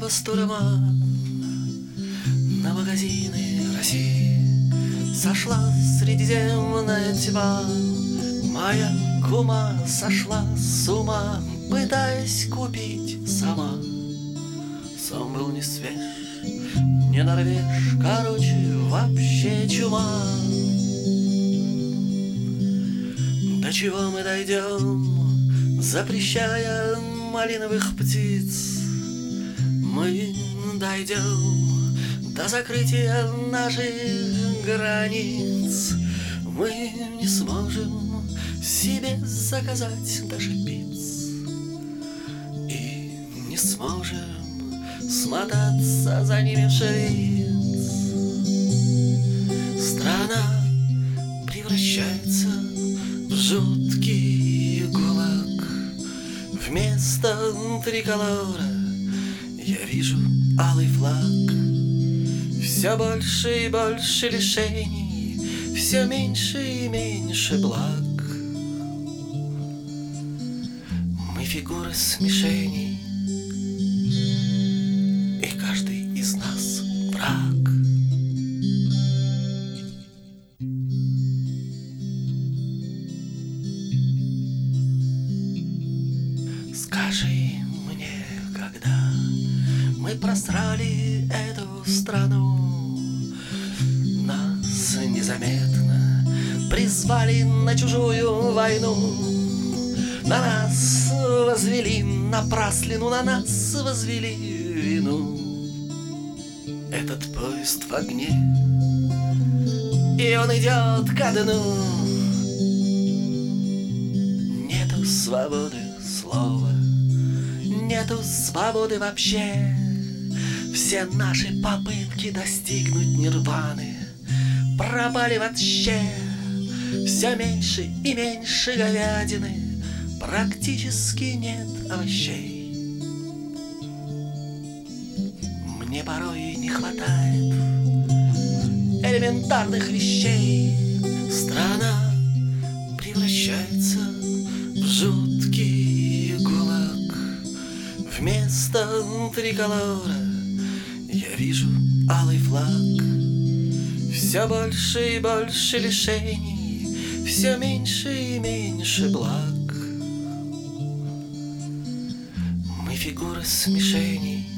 бастурма на магазины России. Сошла средиземная тьма, моя кума сошла с ума, пытаясь купить сама. Сон был не свеж, не Норвеж, короче, вообще чума. До чего мы дойдем, запрещая малиновых птиц? Мы дойдем до закрытия наших границ. Мы не сможем себе заказать даже пиц, и не сможем смотаться за ними в швейц. Страна превращается в жуткий гулаг. Вместо триколора я вижу алый флаг. Все больше и больше лишений, все меньше и меньше благ. Мы фигуры смешений, и каждый из нас враг. Скажи мне, когда мы просрали эту страну, нас незаметно призвали на чужую войну. На нас возвели напраслину, на нас возвели вину. Этот поезд в огне, и он идет ко дну. Нету свободы слова, нету свободы вообще. Все наши попытки достигнуть нирваны пропали вообще. Все меньше и меньше говядины, практически нет овощей. Мне порой не хватает элементарных вещей. Страна превращается в жуткий гулаг. Вместо триколора я вижу алый флаг. Все больше и больше лишений, все меньше и меньше благ. Мы фигуры смешений,